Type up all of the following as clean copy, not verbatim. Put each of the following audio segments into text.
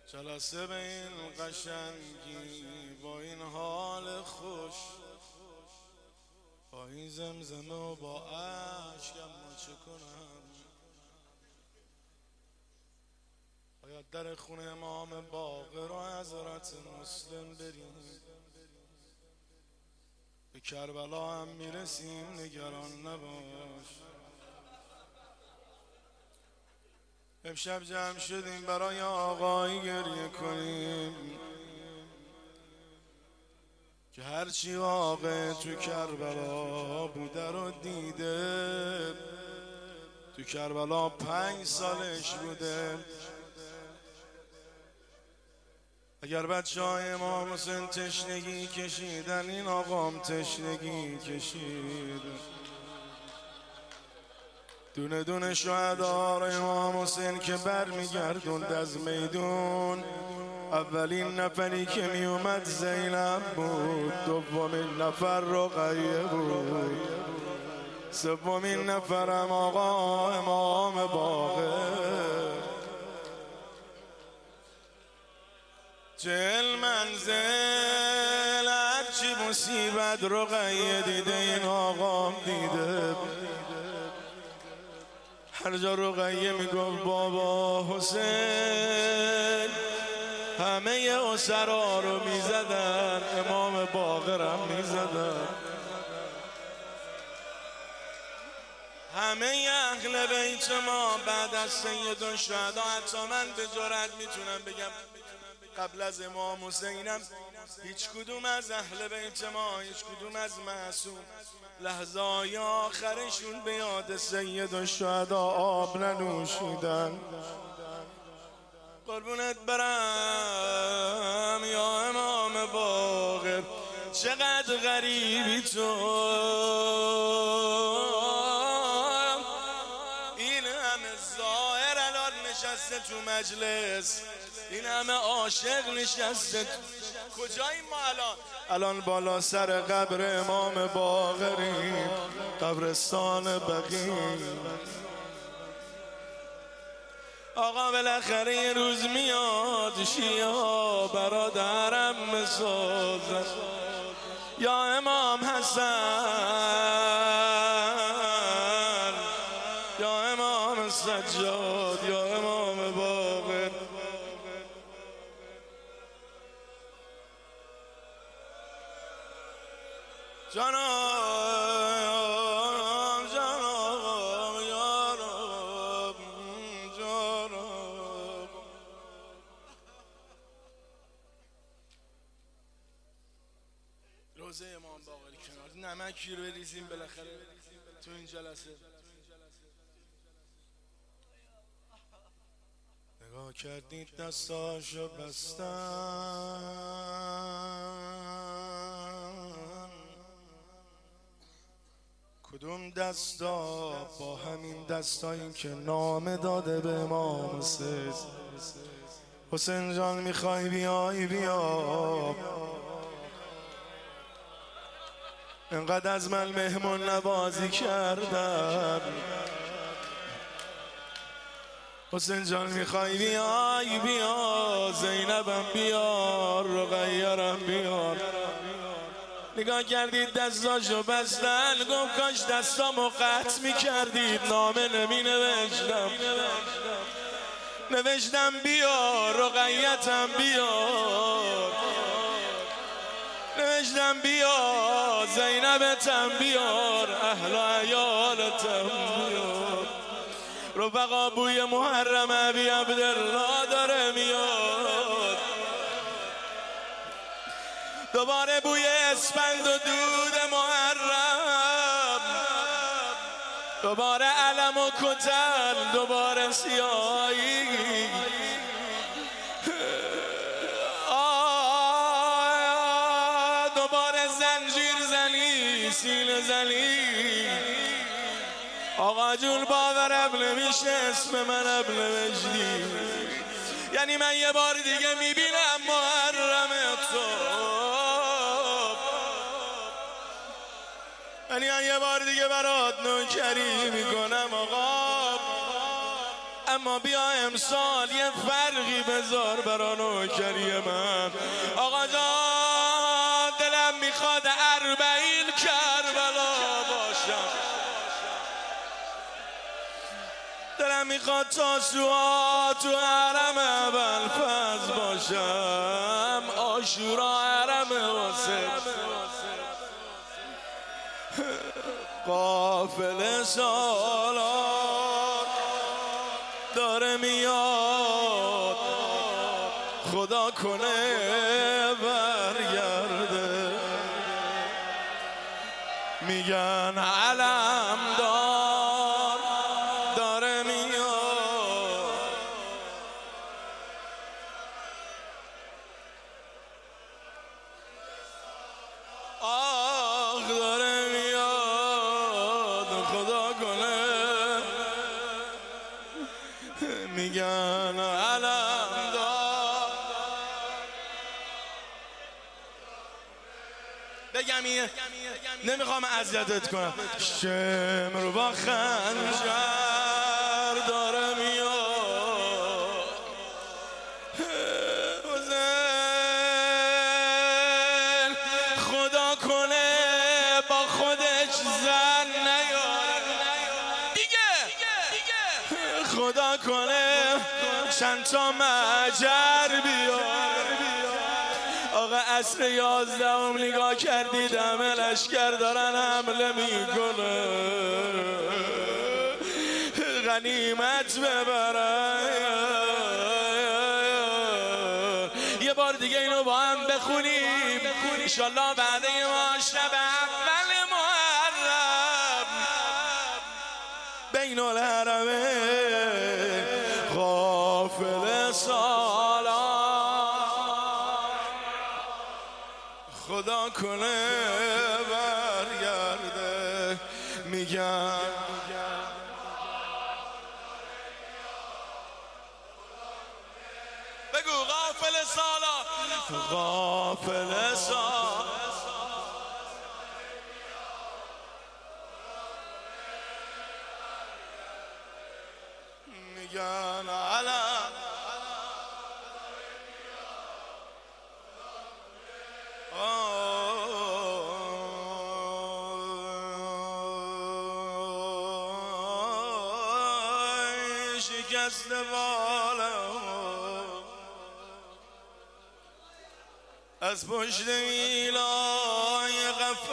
جلسه به این قشنگی با این حال خوش، با این زمزمه و با عشق اما چه کنم؟ باید در خونه امام باقر و حضرت مسلم بریم، به کربلا هم میرسیم نگران نباش. امشب جمع شدیم برای آقایی گریه کنیم که هرچی واقع تو کربلا بوده رو دیده. تو کربلا 5 سالش بوده. اگر بچه های امام حسین تشنگی کشیدن، این آقام تشنگی کشید. دونه دونه شهدای امام حسین که برمیگردوند از میدون، اولین نفری که می اومد زینب بود، دومین نفر رقیه بود، سومین نفرم آقا امام باقر. چهل منزل هرچی مصیبت رقیه دیده، این آقام دیده. هر جا رقیه میگفت بابا حسین، همه اسرا رو میزدن، امام باقرم میزدن. همه اهل بیت ما بعد از سید الشهدا، حتی من به جرئت میتونم بگم قبل از امام حسینم، هیچ کدوم از اهل بیت ما، هیچ کدوم از معصوم لحظه های آخرشون به یاد سید الشهدا آب ننوشیدن. قربونت برم یا امام باقر، چقدر غریبی تو. این همه زائر الان نشسته تو مجلس، این همه عاشق نشسته. کجاییم ما الان بالا سر قبر امام باقریم، قبرستان بقیع. آقا بالاخره یه روز میاد شیعه برادرم مسازن، یا امام حسن، یا امام سجاد، یا امام باقر. جانم جانم یارم جانم. روزه امام باقر کنار نمکی رو بریزیم بالاخره تو این جلسه. نگاه کردید دستاشو بستن، کدوم دستا با همین دستایی که نامه داده به امام حسین. حسین جان میخوای بیای بیا، انقدر از من مهمون نوازی کردن. حسین جان میخوای بیای بیا، زینبم بیار، رقیه‌رم بیار. نگاه کردید دستاشو بستن، گفت کاش دستامو قطع میکردید، نامه نمی نوشتم بیار، رقیتم بیار، نوشتم بیار، زینبتم بیار، اهل و عیالتم بیار. رفقا بوی محرم ابی عبدالله داره میاد، دوباره بوی اسفند و دود محرم، دوباره علم و کتل، دوباره سیاهی، دوباره زنجیر زنی، سینه زنی. آقا جون باورم نمیشه اسم منم نوشتی. یعنی من یه بار دیگه میبینم محرم تو، یعنی یه بار دیگه برات نوکری میکنم آقا. اما بیا امسال یه فرقی بذار برا نوکری من. آقا جان دلم میخواد 40 کربلا باشم، دلم میخواد تاسوعا تو حرم ابوالفضل باشم، عاشورا حرم حسین. قافله سالار داره میاد، خدا کنه برگرده. میگن علمدار داره میاد، آخ داره میاد، خدا کنه. میگن علمدار. بگم نمیخوام اذیتت کنم. شمر با خنجر داره میاد، حسین خدا کنه با خودش زن نیار دیگه، خدا کنه چند تا مجر بیار. آقا عصر 11 نگاه کردید همه لشکر دارن حمله میکنه، غنیمت ببرن. یه بار دیگه اینو با هم بخونیم انشالله بعد ما شب اول محرم بین الحرمین قافله سالار خدا کنه برگرده. میگم بگو قافله سالار، قافله سالار میگن علم شکست بالم از پشت میلای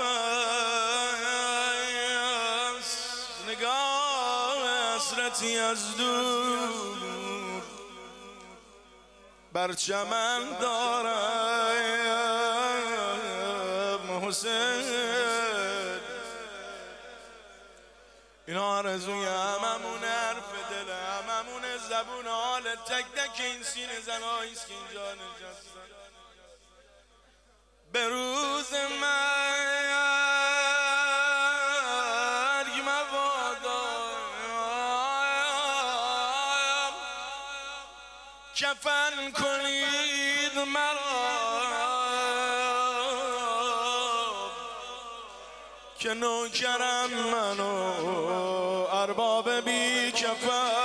قفس، نگاه حسرتی از دور بر چمن دارم حسین. این آرزوی هممونه، حرف دل هممونه، زبون حال تک تک این سینه زنهاییست که اینجا نشستن. به روز مرگ مبادا کفن کنید مرا که نوکرم منو ارباب بی کفن.